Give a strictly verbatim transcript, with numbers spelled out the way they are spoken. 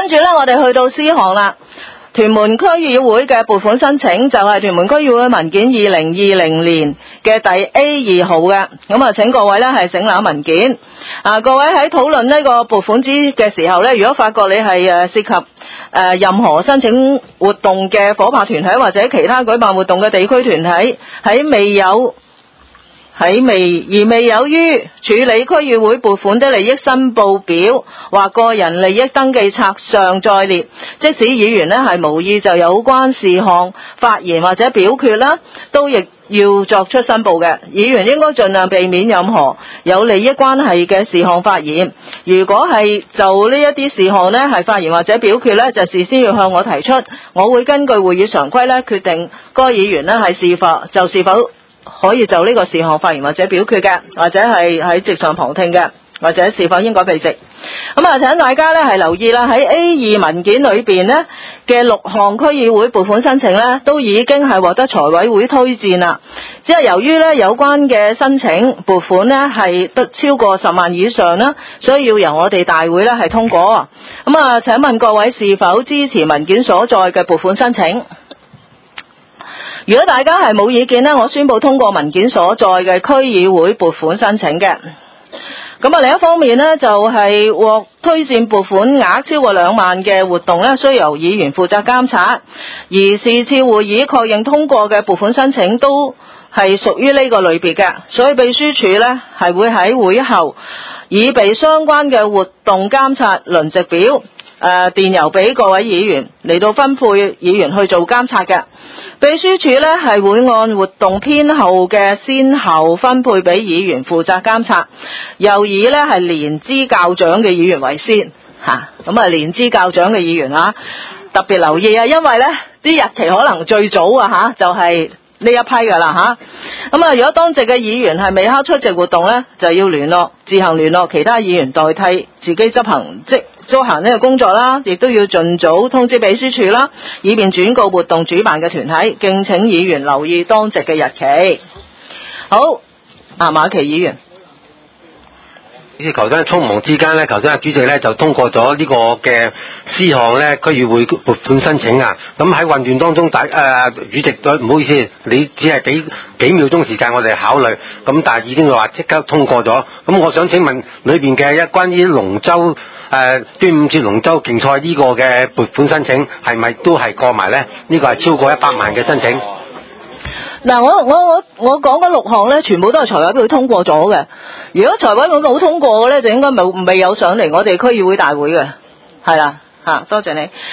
跟住咧，我哋去到 C 項啦。屯門區議會嘅撥款申請就係屯門區議會文件二零二零年嘅第 A 二號嘅，咁啊請各位咧係省覽文件。啊，各位喺討論呢個撥款資嘅時候咧，如果發覺你係誒涉及誒任何申請活動嘅夥拍團體或者其他舉辦活動嘅地區團體喺未有喺未而未有於處理區議會撥款的利益申報表或個人利益登記冊上載列，即使議員呢係無意就有關事項發言或者表決啦，都亦要作出申報嘅。議員應該盡量避免任何有利益關係嘅事項發言。如果係就呢一啲事項呢係發言或者表決呢，就事先要向我提出，我會根據會議常規呢決定該議員呢係是否就是否可以就呢個事項發言或者表決嘅，或者係喺席上旁聽嘅，或者是否應該避席。咁啊，請大家咧係留意啦，喺 A 二 文件裏邊呢嘅六項區議會撥款申請呢，都已經係獲得財委會推薦啦。只係由於呢有關嘅申請撥款呢係得超過十萬以上啦，所以要由我哋大會呢係通過。咁啊，請問各位是否支持文件所在嘅撥款申請？如果大家係冇意見呢，我宣布通過文件所在嘅區議會撥款申請嘅。咁啊，另一方面呢，就係獲推薦撥款額超過兩萬嘅活動呢，需由議員負責監察，而是次會議確認通過嘅撥款申請都係屬於呢個類別嘅，所以秘書處呢係會喺會後以備相關嘅活動監察輪值表誒電郵俾各位議員嚟到分配議員去做監察嘅。秘書處呢係會按活動編號嘅先後分配俾議員負責監察，又以呢係年資較長嘅議員為先嚇。咁啊，年資較長嘅議員啊，特別留意啊，因為呢啲日期可能最早啊嚇，就係呢一批噶啦嚇。咁啊，如果當值嘅議員係未刻出席活動呢，就要聯絡自行聯絡其他議員代替自己執行即執行呢個工作啦，亦都要盡早通知秘書處啦，以便轉告活動主辦嘅團體，敬請議員留意當值嘅日期。好，啊馬琪議員。 頭先匆忙之間咧，頭先阿主席咧就通過咗呢個嘅私項咧區議會撥款申請啊。咁喺混亂當中，大誒、呃、主席唔好意思，你只係幾幾秒鐘時間我哋考慮，咁但係已經話即刻通過咗。咁我想請問裏邊嘅一關於龍舟誒、呃、端午節龍舟競賽呢個嘅撥款申請係咪都係過埋咧？呢、這個係超過一百萬嘅申請。 嗱，我我我我講嗰六項咧，全部都係財委會通過咗嘅。如果財委會冇通過嘅咧，就應該未未有上嚟我哋區議會大會嘅，係啦嚇，多謝你。